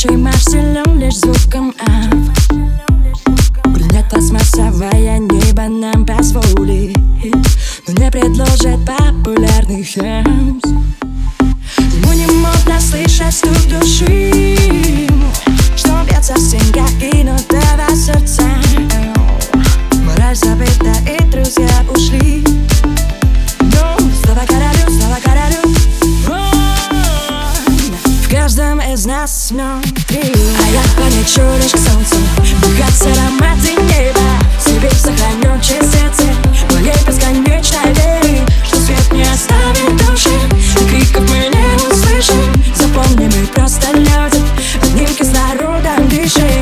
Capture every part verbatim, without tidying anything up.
Нашей Марселем лишь звуком А. Брюнет пластмассовое небо нам позволит, но не предложит популярных хемс. Ему не модно слышать стук души, что бьется в стенках кинутого сердца. Мораль забыта и друзья ушли, но слава королю, слава королю. В каждом из нас внутри. А я полечу лишь к солнцу, дыхать ароматы неба, себе сохраню чистоты моей бесконечной веры, что свет не оставит души, и криков мы не услышим. Запомни, мы просто люди, одним кислородом дышим.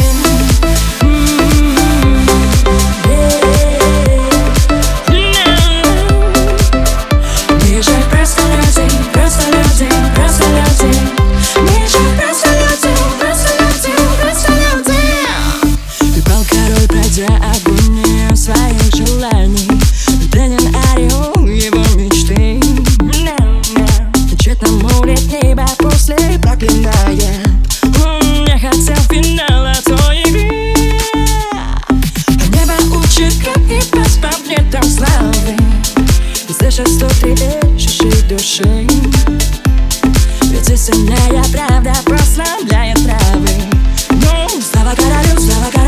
Огонь своих желаний, пленен орел его мечты. Тщетно молит небо после проклиная. Он не хотел финала той игры. Небо учит, как не пасть по плетам славы, и слышать стук трепещущей души. Ведь истинная правда прославляет травы. Ну, слава королю, слава королю.